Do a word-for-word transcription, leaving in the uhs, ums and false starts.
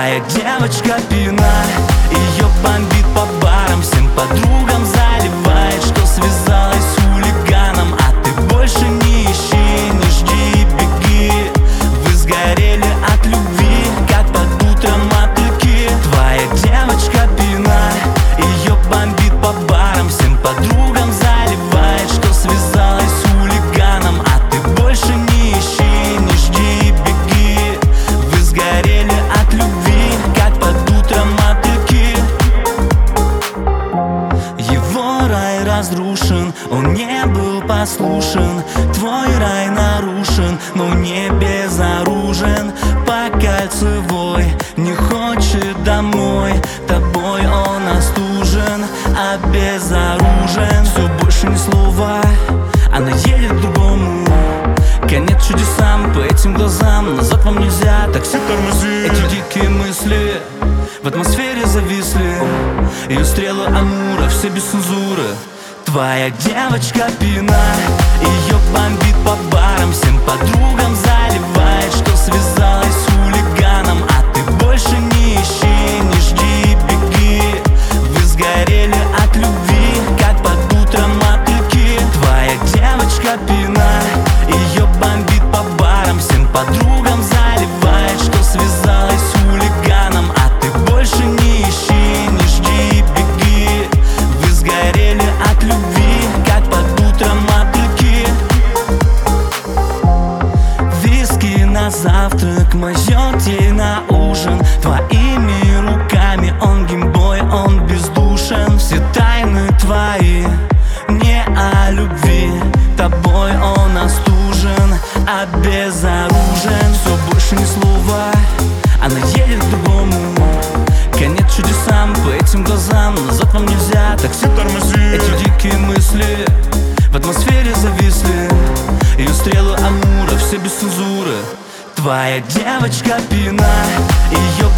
Твоя девочка пьяна, ее бомбит по барам, всем подругам заливает, что связалась с хулиганом. А ты больше не ищи, не жди, беги. Вы сгорели от любви, как под утром мотыльки. Твоя девочка пьяна, ее бомбит по барам, всем подругам заливает, что связалась с хулиганом. А ты больше не ищи, не жди, беги. Вы сгорели от любви, как под утром мотыльки. Его рай разрушен, он не был послушен. Твой рай нарушен, но не безоружен. По кольцевой не хочет домой, тобой он остужен, обезоружен. Все больше ни слова, она едет к другому. Конец чудесам по этим глазам, назад вам нельзя, такси тормози. Эти дикие мысли в атмосфере зависли, ее стрелы Амура, все без цензуры. Твоя девочка пьяна, ее бомбит по барам, всем подругам заливает, что связалась с хулиганом. А ты больше не ищи, не жди, беги. Вы сгорели от любви, как под утром мотыльки. Твоя девочка пьяна, ее бомбит по барам, всем подругам заливает, что связалась с хулиганом. А ты больше не ищи, не жди, беги. Вы сгорели от любви, как под утром мотыльки. Виски на завтрак, мазет ей на ужин. Твоими руками он геймбой, он бездушен. Все тайны твои не о любви, тобой он остужен, обезоружен. Все больше ни слова, она едет к другому. Конец чудесам по этим глазам, назад вам нельзя, такси тормози. Эти дикие мысли в атмосфере зависли, ее стрелы Амура, все без цензуры. Твоя девочка пьяна, ее